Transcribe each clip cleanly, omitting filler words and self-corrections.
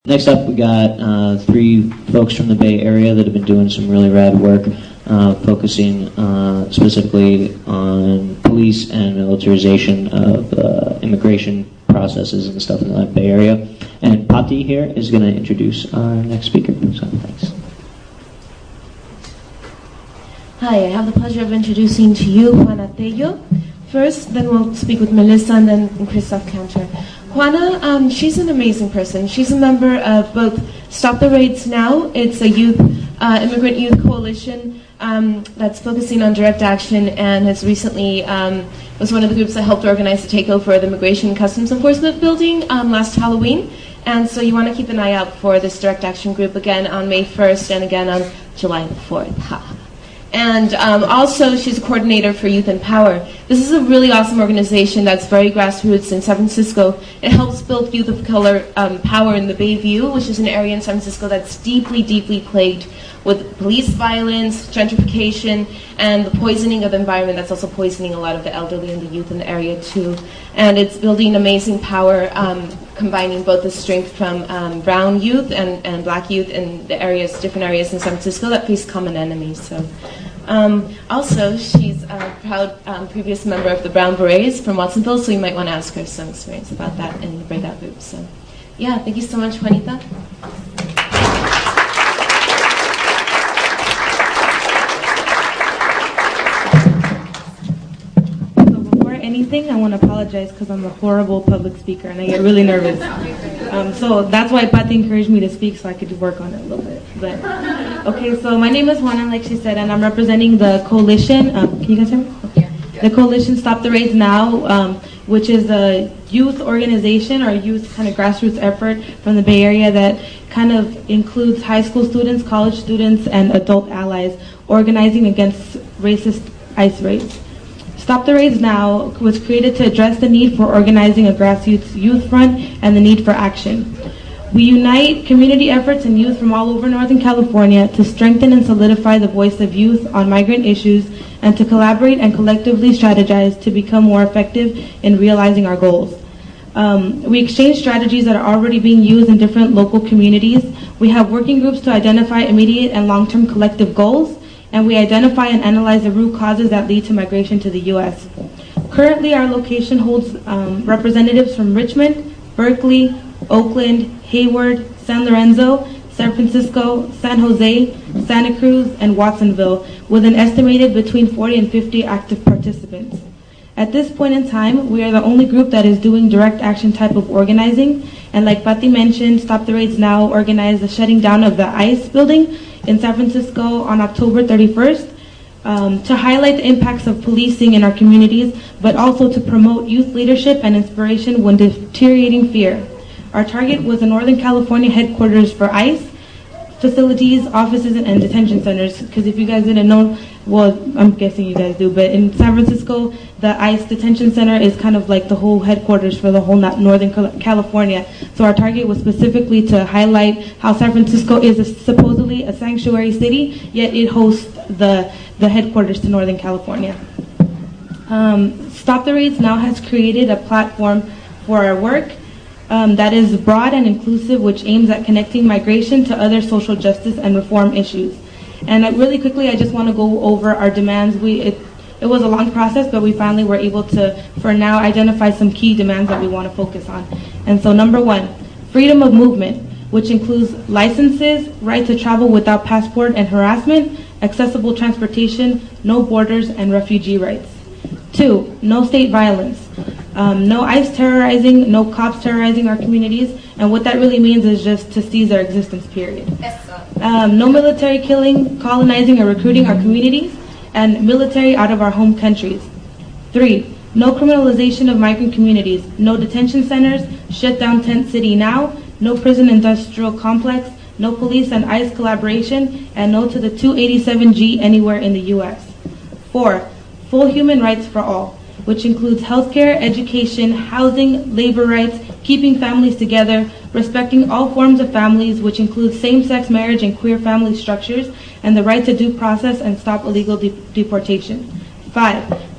Next up, we got three folks from the Bay Area that have been doing some really rad work, focusing specifically on police and militarization of immigration processes and stuff in the Bay Area. And Pati here is going to introduce our next speaker. So, thanks. Hi, I have the pleasure of introducing to you Juana Tello. First, then we'll speak with Melissa and then Christoph Cantor. Juana, she's an amazing person. She's a member of both Stop the Raids Now. It's a immigrant youth coalition that's focusing on direct action and has recently was one of the groups that helped organize the takeover of the Immigration and Customs Enforcement building last Halloween. And so you want to keep an eye out for this direct action group again on May 1st and again on July 4th. And also, she's a coordinator for Youth in Power. This is a really awesome organization that's very grassroots in San Francisco. It helps build youth of color power in the Bayview, which is an area in San Francisco that's deeply, deeply plagued with police violence, gentrification, and the poisoning of the environment that's also poisoning a lot of the elderly and the youth in the area too. And it's building amazing power, combining both the strength from brown youth and black youth in the areas, different areas in San Francisco that face common enemies. So, also, she's a proud previous member of the Brown Berets from Watsonville, so you might want to ask her some experience about that in the breakout group. So, yeah, thank you so much, Juanita. Anything, I want to apologize because I'm a horrible public speaker and I get really nervous. So that's why Pati encouraged me to speak so I could work on it a little bit. But okay, so my name is Juana, like she said, and I'm representing the coalition. Can you guys hear me? Okay. The coalition Stop the Raids Now, which is a youth organization or youth kind of grassroots effort from the Bay Area that kind of includes high school students, college students, and adult allies organizing against racist ICE raids. Stop the Raids Now was created to address the need for organizing a grassroots youth front and the need for action. We unite community efforts and youth from all over Northern California to strengthen and solidify the voice of youth on migrant issues and to collaborate and collectively strategize to become more effective in realizing our goals. We exchange strategies that are already being used in different local communities. We have working groups to identify immediate and long-term collective goals, and we identify and analyze the root causes that lead to migration to the U.S. Currently, our location holds representatives from Richmond, Berkeley, Oakland, Hayward, San Lorenzo, San Francisco, San Jose, Santa Cruz, and Watsonville, with an estimated between 40 and 50 active participants. At this point in time, we are the only group that is doing direct action type of organizing, and like Pati mentioned, Stop the Raids Now organized the shutting down of the ICE building in San Francisco on October 31st to highlight the impacts of policing in our communities, but also to promote youth leadership and inspiration when deteriorating fear. Our target was the Northern California headquarters for ICE, facilities, offices, and detention centers, because if you guys didn't know, well, I'm guessing you guys do, but in San Francisco, the ICE detention center is kind of like the whole headquarters for the whole Northern California. So our target was specifically to highlight how San Francisco is supposedly a sanctuary city, yet it hosts the headquarters to Northern California. Stop the Raids Now has created a platform for our work that is broad and inclusive, which aims at connecting migration to other social justice and reform issues. And really quickly, I just want to go over our demands. It was a long process, but we finally were able to, for now, identify some key demands that we want to focus on. And so number one, freedom of movement, which includes licenses, right to travel without passport and harassment, accessible transportation, no borders, and refugee rights. 2, no state violence. No ICE terrorizing, no cops terrorizing our communities, and what that really means is just to cease their existence, period. No military killing, colonizing, or recruiting our communities, and military out of our home countries. 3, no criminalization of migrant communities, no detention centers, shut down Tent City now, no prison industrial complex, no police and ICE collaboration, and no to the 287G anywhere in the U.S. 4, full human rights for all, which includes healthcare, education, housing, labor rights, keeping families together, respecting all forms of families, which includes same-sex marriage and queer family structures, and the right to due process and stop illegal deportation. 5,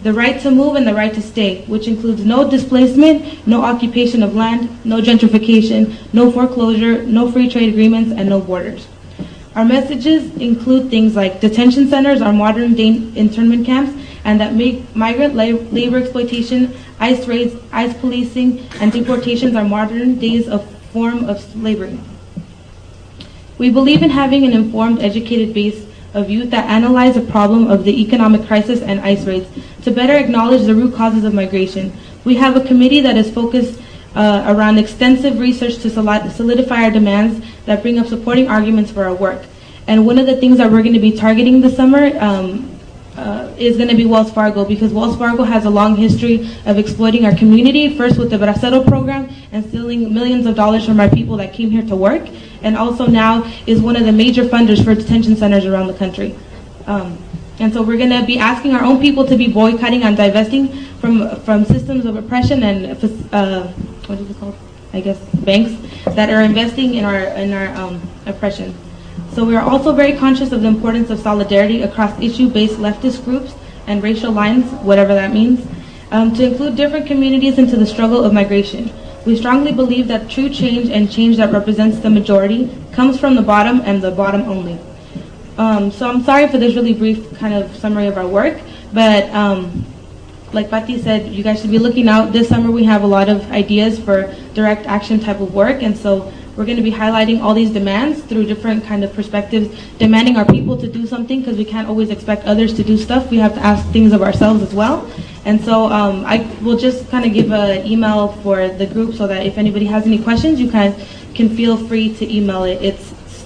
the right to move and the right to stay, which includes no displacement, no occupation of land, no gentrification, no foreclosure, no free trade agreements, and no borders. Our messages include things like detention centers are modern-day internment camps, and that migrant labor exploitation, ICE raids, ICE policing, and deportations are modern days of form of slavery. We believe in having an informed, educated base of youth that analyze the problem of the economic crisis and ICE raids to better acknowledge the root causes of migration. We have a committee that is focused around extensive research to solidify our demands that bring up supporting arguments for our work. And one of the things that we're going to be targeting this summer is going to be Wells Fargo, because Wells Fargo has a long history of exploiting our community, first with the Bracero program and stealing millions of dollars from our people that came here to work, and also now is one of the major funders for detention centers around the country. And so we're going to be asking our own people to be boycotting and divesting from systems of oppression and what is it called? I guess banks that are investing in our oppression. So we are also very conscious of the importance of solidarity across issue-based leftist groups and racial lines, whatever that means, to include different communities into the struggle of migration. We strongly believe that true change and change that represents the majority comes from the bottom and the bottom only. So I'm sorry for this really brief kind of summary of our work, but like Patti said, you guys should be looking out. This summer we have a lot of ideas for direct action type of work, and so we're going to be highlighting all these demands through different kind of perspectives, demanding our people to do something, because we can't always expect others to do stuff. We have to ask things of ourselves as well. And so I will just kind of give an email for the group so that if anybody has any questions, you guys can feel free to email it. It's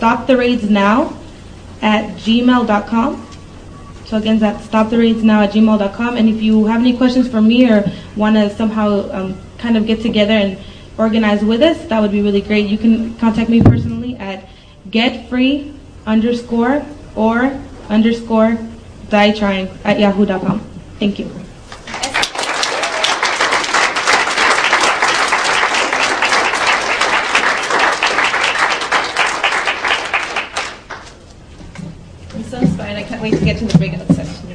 stoptheraidsnow@gmail.com. So again, that's stoptheraidsnow@gmail.com. And if you have any questions for me or want to somehow kind of get together and organize with us, that would be really great. You can contact me personally at getfree_or_die_trying@yahoo.com. Thank you. I'm so inspired. I can't wait to get to the breakout session.